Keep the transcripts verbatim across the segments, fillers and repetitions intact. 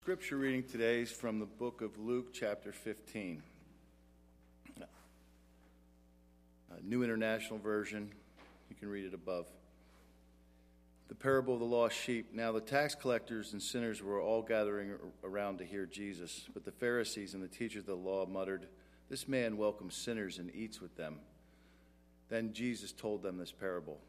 Scripture reading today is from the book of Luke, chapter fifteen. A New International Version. You can read it above. The parable of the lost sheep. Now the tax collectors and sinners were all gathering around to hear Jesus. But the Pharisees and the teachers of the law muttered, "This man welcomes sinners and eats with them." Then Jesus told them this parable.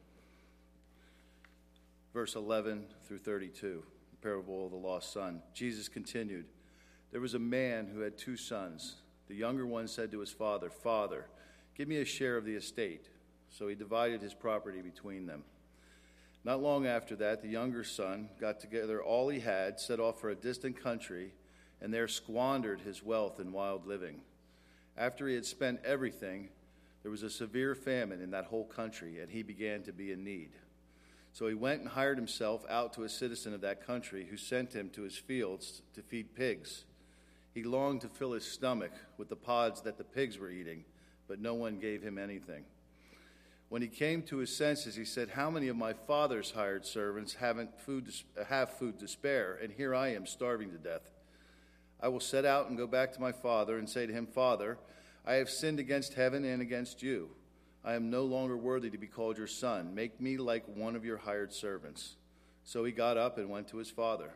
Verse eleven through thirty-two. Parable of the lost son. Jesus continued, "There was a man who had two sons. The younger one said to his father, 'Father, give me a share of the estate.' So he divided his property between them. Not long after that, the younger son got together all he had, set off for a distant country, and there squandered his wealth in wild living. After he had spent everything, there was a severe famine in that whole country, and he began to be in need. So he went and hired himself out to a citizen of that country, who sent him to his fields to feed pigs. He longed to fill his stomach with the pods that the pigs were eating, but no one gave him anything. When he came to his senses, he said, 'How many of my father's hired servants haven't food to, have food to spare, and here I am starving to death? I will set out and go back to my father and say to him, Father, I have sinned against heaven and against you. I am no longer worthy to be called your son. Make me like one of your hired servants.' So he got up and went to his father.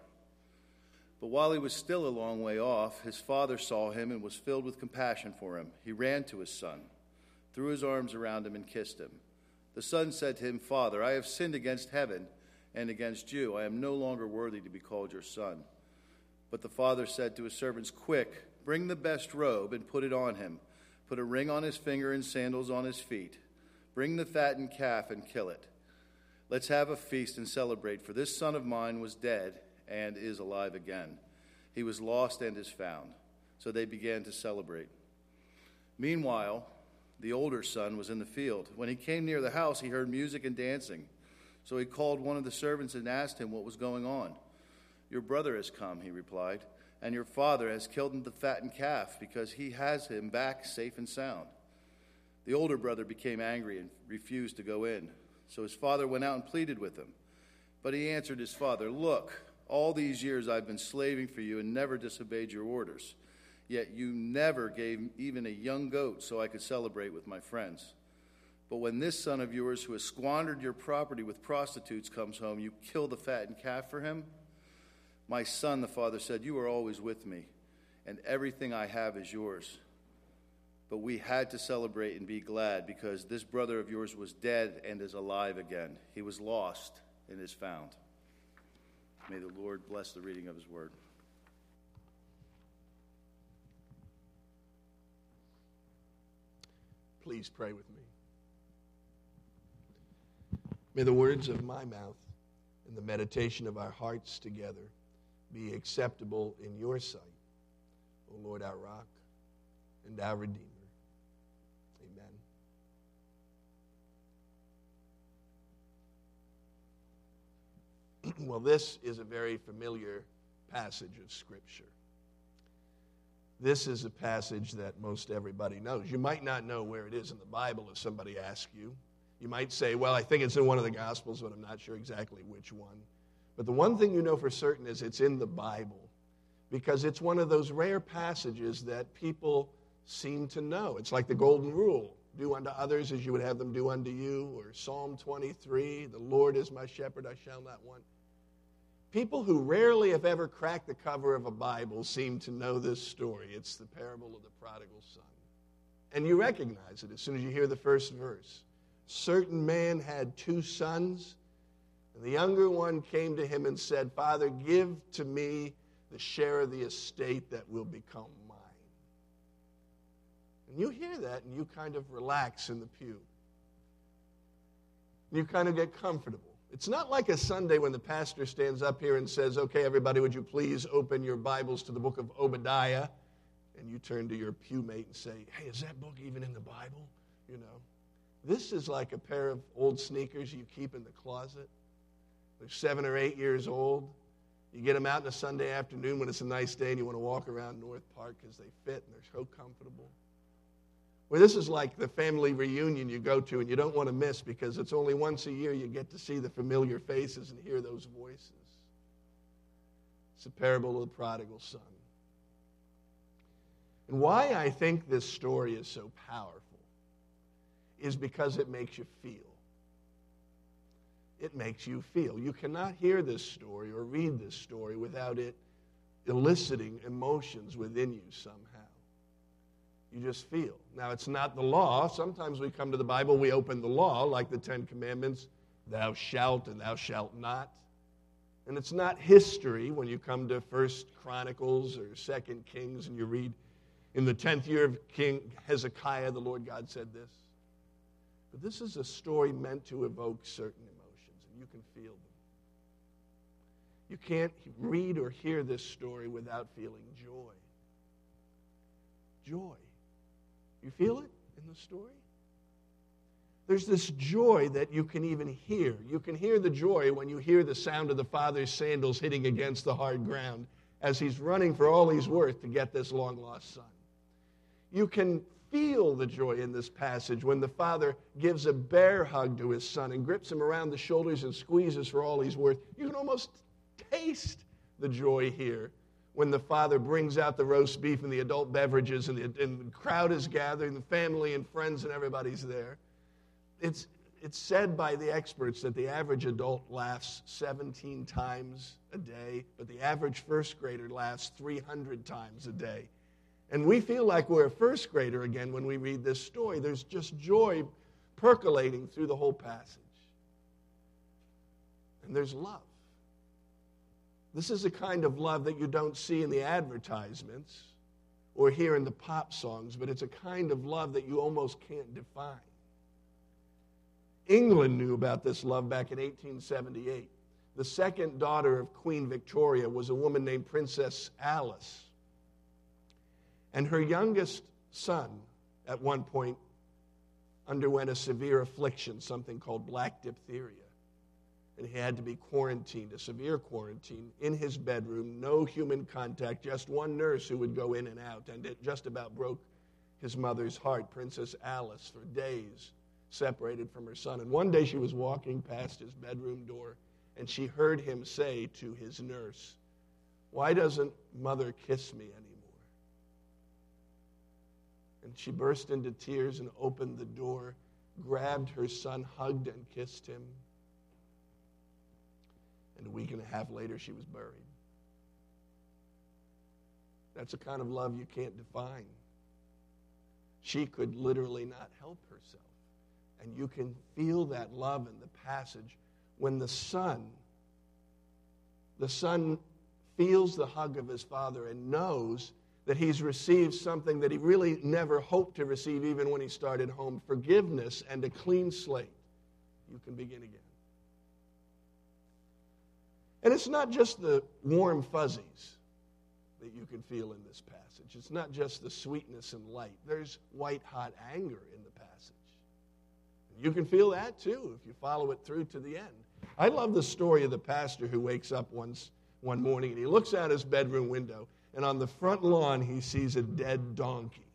But while he was still a long way off, his father saw him and was filled with compassion for him. He ran to his son, threw his arms around him, and kissed him. The son said to him, 'Father, I have sinned against heaven and against you. I am no longer worthy to be called your son.' But the father said to his servants, 'Quick, bring the best robe and put it on him. Put a ring on his finger and sandals on his feet. Bring the fattened calf and kill it. Let's have a feast and celebrate, for this son of mine was dead and is alive again. He was lost and is found.' So they began to celebrate. Meanwhile, the older son was in the field. When he came near the house, he heard music and dancing. So he called one of the servants and asked him what was going on. 'Your brother has come,' he replied, 'and your father has killed the fattened calf because he has him back safe and sound.' The older brother became angry and refused to go in. So his father went out and pleaded with him. But he answered his father, 'Look, all these years I've been slaving for you and never disobeyed your orders. Yet you never gave even a young goat so I could celebrate with my friends. But when this son of yours who has squandered your property with prostitutes comes home, you kill the fattened calf for him?' 'My son,' the father said, 'you are always with me, and everything I have is yours. But we had to celebrate and be glad, because this brother of yours was dead and is alive again. He was lost and is found.' May the Lord bless the reading of his word." Please pray with me. May the words of my mouth and the meditation of our hearts together be acceptable in your sight, O Lord, our rock and our Redeemer. Amen. Well, this is a very familiar passage of Scripture. This is a passage that most everybody knows. You might not know where it is in the Bible if somebody asks you. You might say, well, I think it's in one of the Gospels, but I'm not sure exactly which one. But the one thing you know for certain is it's in the Bible, because it's one of those rare passages that people seem to know. It's like the golden rule: do unto others as you would have them do unto you, or Psalm twenty-three, the Lord is my shepherd, I shall not want. People who rarely have ever cracked the cover of a Bible seem to know this story. It's the parable of the prodigal son. And you recognize it as soon as you hear the first verse. Certain man had two sons, and the younger one came to him and said, "Father, give to me the share of the estate that will become mine." And you hear that, and you kind of relax in the pew. You kind of get comfortable. It's not like a Sunday when the pastor stands up here and says, "Okay, everybody, would you please open your Bibles to the book of Obadiah?" And you turn to your pew mate and say, "Hey, is that book even in the Bible?" You know. This is like a pair of old sneakers you keep in the closet. They're seven or eight years old. You get them out on a Sunday afternoon when it's a nice day and you want to walk around North Park because they fit and they're so comfortable. Well, this is like the family reunion you go to and you don't want to miss, because it's only once a year you get to see the familiar faces and hear those voices. It's the parable of the prodigal son. And why I think this story is so powerful is because it makes you feel. It makes you feel. You cannot hear this story or read this story without it eliciting emotions within you somehow. You just feel. Now, it's not the law. Sometimes we come to the Bible, we open the law, like the Ten Commandments, thou shalt and thou shalt not. And it's not history when you come to First Chronicles or Second Kings and you read, in the tenth year of King Hezekiah, the Lord God said this. But this is a story meant to evoke certain emotions, and you can feel them. You can't read or hear this story without feeling joy. Joy. You feel it in the story? There's this joy that you can even hear. You can hear the joy when you hear the sound of the father's sandals hitting against the hard ground as he's running for all he's worth to get this long-lost son. You can feel the joy in this passage when the father gives a bear hug to his son and grips him around the shoulders and squeezes for all he's worth. You can almost taste the joy here when the father brings out the roast beef and the adult beverages and the, and the crowd is gathering, the family and friends and everybody's there. It's, it's said by the experts that the average adult laughs seventeen times a day, but the average first grader laughs three hundred times a day. And we feel like we're a first grader again when we read this story. There's just joy percolating through the whole passage. And there's love. This is a kind of love that you don't see in the advertisements or hear in the pop songs, but it's a kind of love that you almost can't define. England knew about this love back in eighteen seventy-eight. The second daughter of Queen Victoria was a woman named Princess Alice. And her youngest son, at one point, underwent a severe affliction, something called black diphtheria. And he had to be quarantined, a severe quarantine, in his bedroom, no human contact, just one nurse who would go in and out. And it just about broke his mother's heart, Princess Alice, for days, separated from her son. And one day she was walking past his bedroom door, and she heard him say to his nurse, "Why doesn't mother kiss me anymore?" And she burst into tears and opened the door, grabbed her son, hugged and kissed him. And a week and a half later, she was buried. That's a kind of love you can't define. She could literally not help herself. And you can feel that love in the passage when the son, the son feels the hug of his father and knows that he's received something that he really never hoped to receive even when he started home, forgiveness and a clean slate. You can begin again. And it's not just the warm fuzzies that you can feel in this passage. It's not just the sweetness and light. There's white-hot anger in the passage. You can feel that too if you follow it through to the end. I love the story of the pastor who wakes up once one morning and he looks out his bedroom window, and on the front lawn he sees a dead donkey.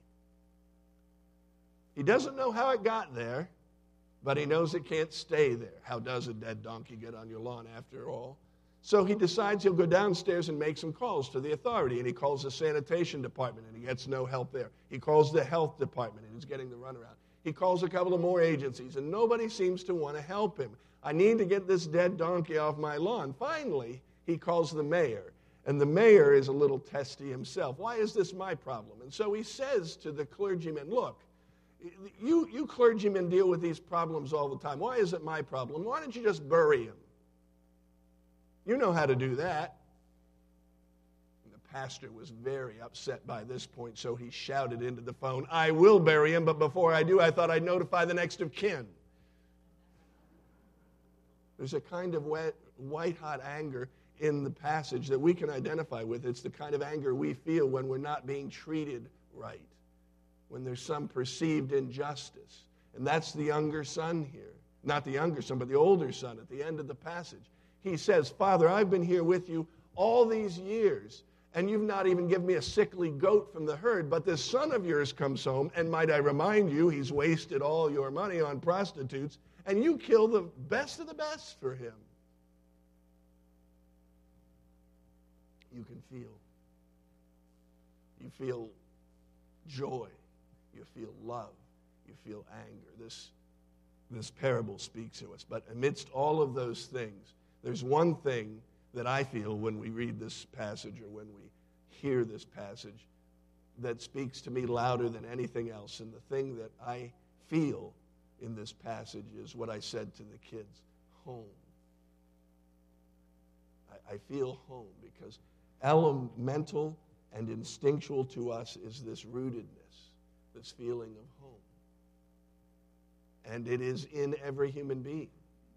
He doesn't know how it got there, but he knows it can't stay there. How does a dead donkey get on your lawn after all? So he decides he'll go downstairs and make some calls to the authority, and he calls the sanitation department, and he gets no help there. He calls the health department, and he's getting the runaround. He calls a couple of more agencies, and nobody seems to want to help him. I need to get this dead donkey off my lawn. Finally, he calls the mayor, and the mayor is a little testy himself. Why is this my problem? And so he says to the clergyman, look, you, you clergymen deal with these problems all the time. Why is it my problem? Why don't you just bury him? You know how to do that. And the pastor was very upset by this point, so he shouted into the phone, I will bury him, but before I do, I thought I'd notify the next of kin. There's a kind of wet, white-hot anger in the passage that we can identify with. It's the kind of anger we feel when we're not being treated right, when there's some perceived injustice. And that's the younger son here. Not the younger son, but the older son at the end of the passage. He says, Father, I've been here with you all these years, and you've not even given me a sickly goat from the herd, but this son of yours comes home, and might I remind you, he's wasted all your money on prostitutes, and you kill the best of the best for him. you can feel. You feel joy. You feel love. You feel anger. This, this parable speaks to us. But amidst all of those things, there's one thing that I feel when we read this passage or when we hear this passage that speaks to me louder than anything else. And the thing that I feel in this passage is what I said to the kids, home. I, I feel home because elemental and instinctual to us is this rootedness, this feeling of home. And it is in every human being.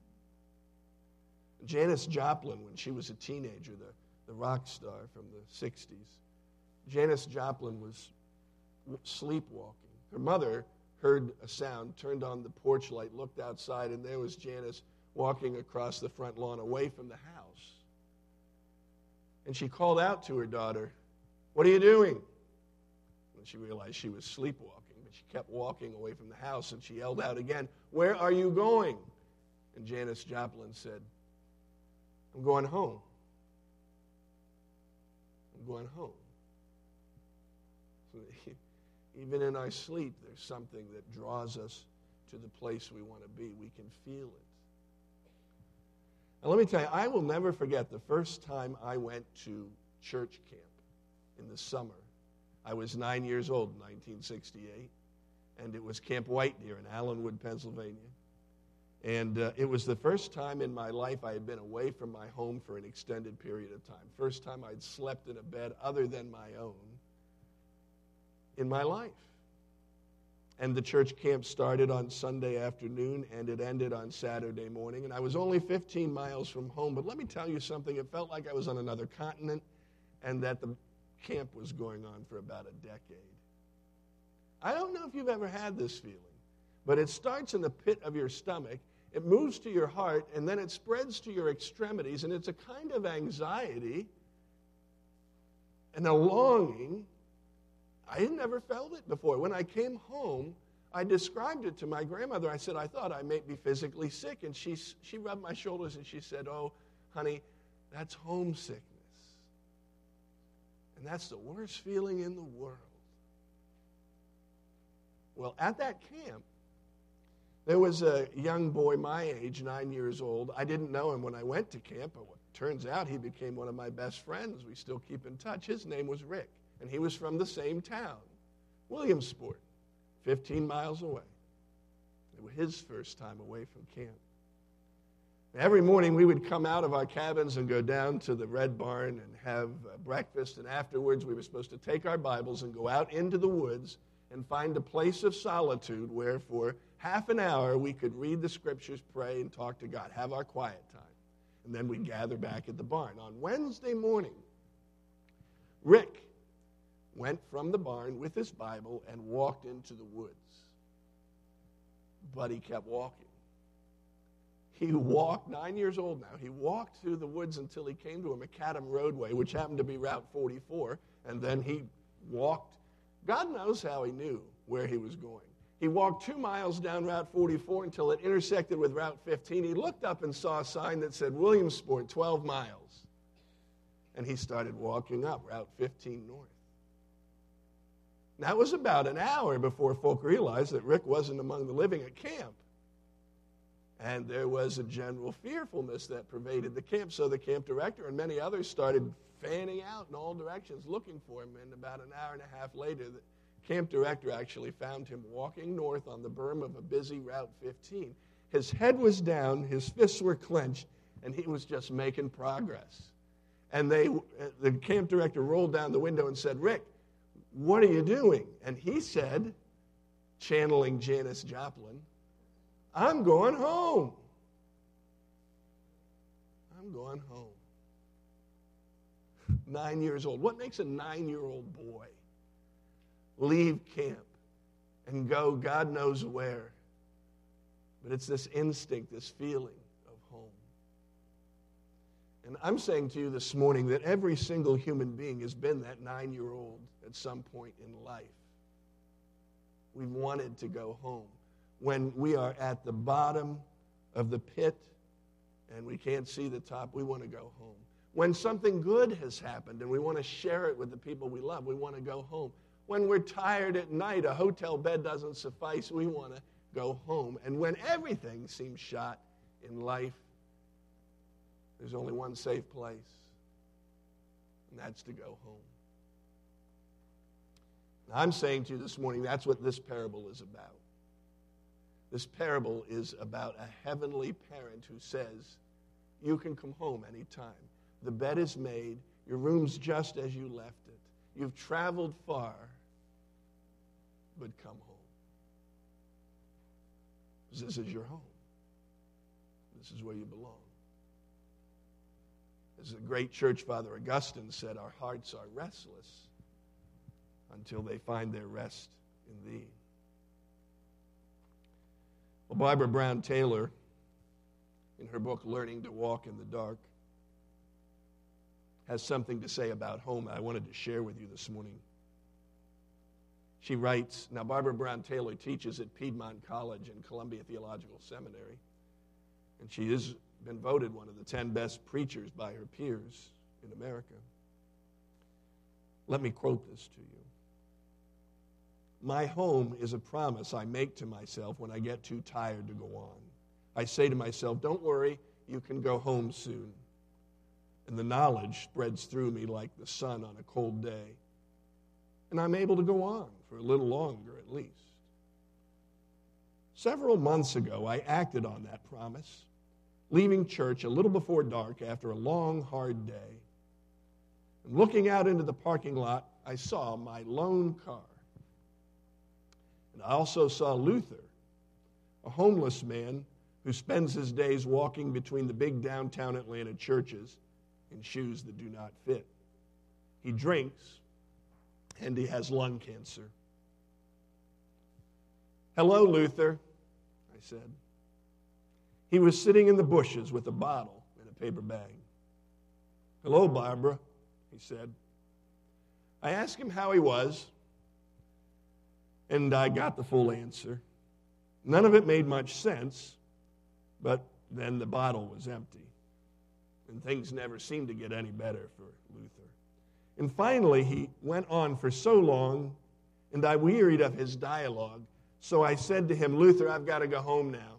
Janis Joplin, when she was a teenager, the, the rock star from the sixties, Janis Joplin was sleepwalking. Her mother heard a sound, turned on the porch light, looked outside, and there was Janis walking across the front lawn away from the house. And she called out to her daughter, "What are you doing?" And she realized she was sleepwalking, but she kept walking away from the house, and she yelled out again, "Where are you going?" And Janis Joplin said, "I'm going home. I'm going home." So even in our sleep, there's something that draws us to the place we want to be. We can feel it. Now, let me tell you, I will never forget the first time I went to church camp in the summer. I was nine years old in nineteen sixty-eight, and it was Camp White Deer in Allenwood, Pennsylvania. And uh, it was the first time in my life I had been away from my home for an extended period of time. First time I'd slept in a bed other than my own in my life. And the church camp started on Sunday afternoon, and it ended on Saturday morning. And I was only fifteen miles from home, but let me tell you something. It felt like I was on another continent and that the camp was going on for about a decade. I don't know if you've ever had this feeling, but it starts in the pit of your stomach, it moves to your heart, and then it spreads to your extremities, and it's a kind of anxiety and a longing. I had never felt it before. When I came home, I described it to my grandmother. I said, I thought I may be physically sick. And she, she rubbed my shoulders and she said, "Oh, honey, that's homesickness. And that's the worst feeling in the world." Well, at that camp, there was a young boy my age, nine years old. I didn't know him when I went to camp, but it turns out he became one of my best friends. We still keep in touch. His name was Rick. And he was from the same town, Williamsport, fifteen miles away. It was his first time away from camp. Every morning we would come out of our cabins and go down to the Red Barn and have uh, breakfast, and afterwards we were supposed to take our Bibles and go out into the woods and find a place of solitude where for half an hour we could read the Scriptures, pray, and talk to God, have our quiet time. And then we'd gather back at the barn. On Wednesday morning, Rick went from the barn with his Bible and walked into the woods. But he kept walking. He walked, nine years old now, he walked through the woods until he came to a macadam roadway, which happened to be Route forty-four, and then he walked. God knows how he knew where he was going. He walked two miles down Route forty-four until it intersected with Route fifteen. He looked up and saw a sign that said Williamsport, twelve miles. And he started walking up Route fifteen north. That was about an hour before folk realized that Rick wasn't among the living at camp. And there was a general fearfulness that pervaded the camp. So the camp director and many others started fanning out in all directions looking for him. And about an hour and a half later, the camp director actually found him walking north on the berm of a busy Route fifteen. His head was down, his fists were clenched, and he was just making progress. And they, the camp director rolled down the window and said, "Rick, what are you doing?" And he said, channeling Janis Joplin, "I'm going home. I'm going home." Nine years old. What makes a nine-year-old boy leave camp and go God knows where? But it's this instinct, this feeling of home. And I'm saying to you this morning that every single human being has been that nine-year-old at some point in life. We've wanted to go home. When we are at the bottom of the pit and we can't see the top, we want to go home. When something good has happened and we want to share it with the people we love, we want to go home. When we're tired at night, a hotel bed doesn't suffice, we want to go home. And when everything seems shot in life, there's only one safe place, and that's to go home. And I'm saying to you this morning, that's what this parable is about. This parable is about a heavenly parent who says, you can come home anytime. The bed is made. Your room's just as you left it. You've traveled far, but come home. This is your home. This is where you belong. As the great church father Augustine said, our hearts are restless until they find their rest in thee. Well, Barbara Brown Taylor, in her book, Learning to Walk in the Dark, has something to say about home I wanted to share with you this morning. She writes, now Barbara Brown Taylor teaches at Piedmont College and Columbia Theological Seminary, and she has been voted one of the ten best preachers by her peers in America. Let me quote this to you. My home is a promise I make to myself when I get too tired to go on. I say to myself, don't worry, you can go home soon. And the knowledge spreads through me like the sun on a cold day. And I'm able to go on for a little longer at least. Several months ago, I acted on that promise, leaving church a little before dark after a long, hard day. And looking out into the parking lot, I saw my lone car. And I also saw Luther, a homeless man who spends his days walking between the big downtown Atlanta churches in shoes that do not fit. He drinks, and he has lung cancer. Hello, Luther, I said. He was sitting in the bushes with a bottle in a paper bag. Hello, Barbara, he said. I asked him how he was, and I got the full answer. None of it made much sense, but then the bottle was empty. And things never seemed to get any better for Luther. And finally, he went on for so long, and I wearied of his dialogue. So I said to him, Luther, I've got to go home now.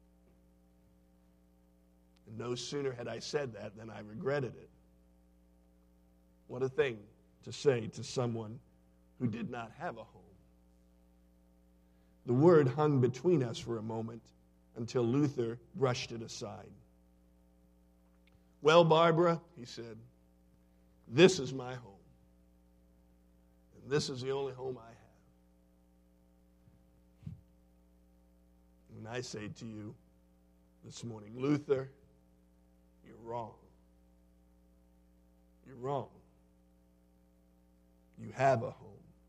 And no sooner had I said that than I regretted it. What a thing to say to someone who did not have a home. The word hung between us for a moment until Luther brushed it aside. Well, Barbara, he said, this is my home. And this is the only home I have. And I say to you this morning, Luther, you're wrong. You're wrong. You have a home.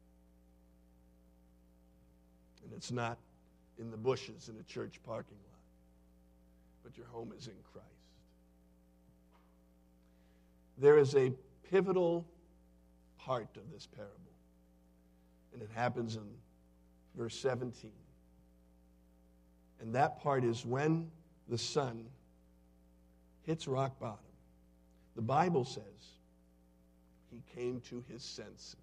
And it's not in the bushes in a church parking lot, but your home is in Christ. There is a pivotal part of this parable, and it happens in verse seventeen. And that part is when the son hits rock bottom. The Bible says he came to his senses.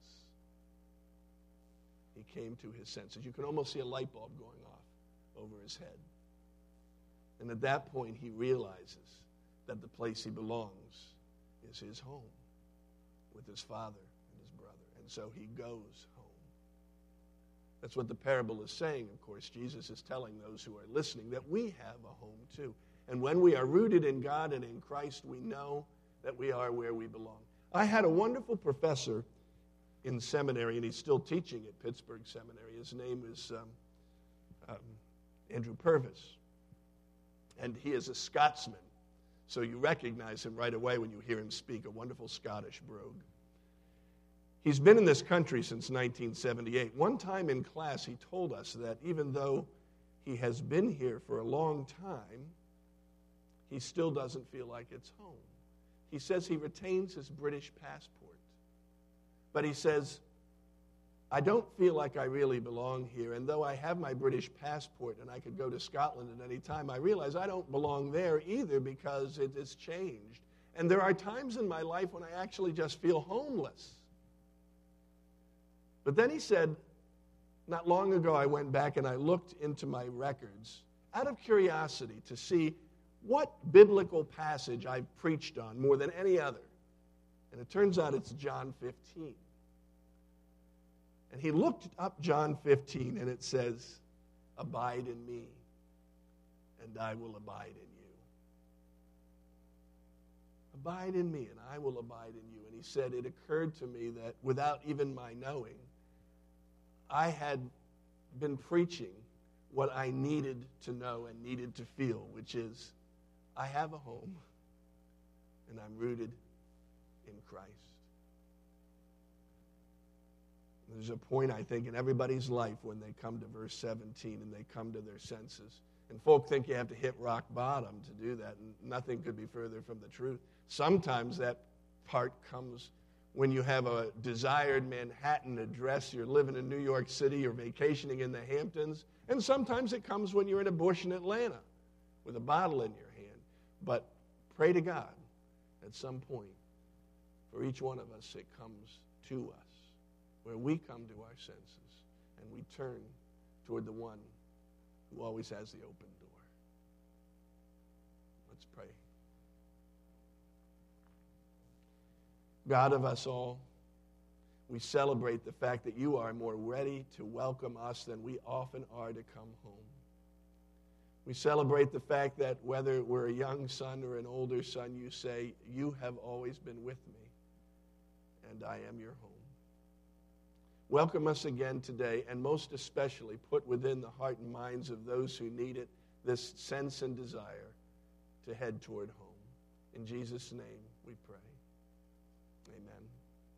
He came to his senses. You can almost see a light bulb going off over his head. And at that point, he realizes that the place he belongs is his home with his father and his brother. And so he goes home. That's what the parable is saying, of course. Jesus is telling those who are listening that we have a home too. And when we are rooted in God and in Christ, we know that we are where we belong. I had a wonderful professor in seminary, and he's still teaching at Pittsburgh Seminary. His name is um, um, Andrew Purvis. And he is a Scotsman. So you recognize him right away when you hear him speak, a wonderful Scottish brogue. He's been in this country since nineteen seventy-eight. One time in class, he told us that even though he has been here for a long time, he still doesn't feel like it's home. He says he retains his British passport. But he says, I don't feel like I really belong here. And though I have my British passport and I could go to Scotland at any time, I realize I don't belong there either because it has changed. And there are times in my life when I actually just feel homeless. But then he said, not long ago I went back and I looked into my records out of curiosity to see what biblical passage I've preached on more than any other. And it turns out it's John fifteen. And he looked up John fifteen, and it says, abide in me, and I will abide in you. Abide in me, and I will abide in you. And he said, it occurred to me that without even my knowing, I had been preaching what I needed to know and needed to feel, which is, I have a home, and I'm rooted in Christ. There's a point, I think, in everybody's life when they come to verse seventeen and they come to their senses. And folk think you have to hit rock bottom to do that, and nothing could be further from the truth. Sometimes that part comes when you have a desired Manhattan address, you're living in New York City, you're vacationing in the Hamptons, and sometimes it comes when you're in a bush in Atlanta with a bottle in your hand. But pray to God at some point, for each one of us, it comes to us, where we come to our senses and we turn toward the one who always has the open door. Let's pray. God of us all, we celebrate the fact that you are more ready to welcome us than we often are to come home. We celebrate the fact that whether we're a young son or an older son, you say, you have always been with me, and I am your home. Welcome us again today, and most especially put within the heart and minds of those who need it this sense and desire to head toward home. In Jesus' name we pray.